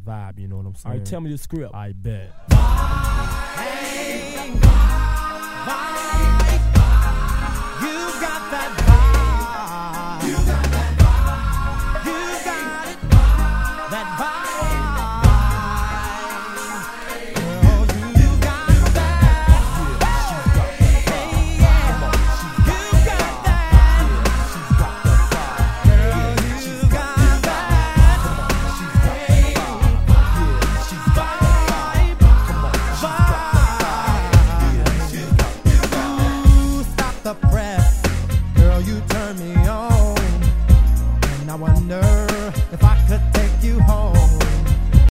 vibe, you know what I'm saying? All right, tell me the script. I bet. Vibe.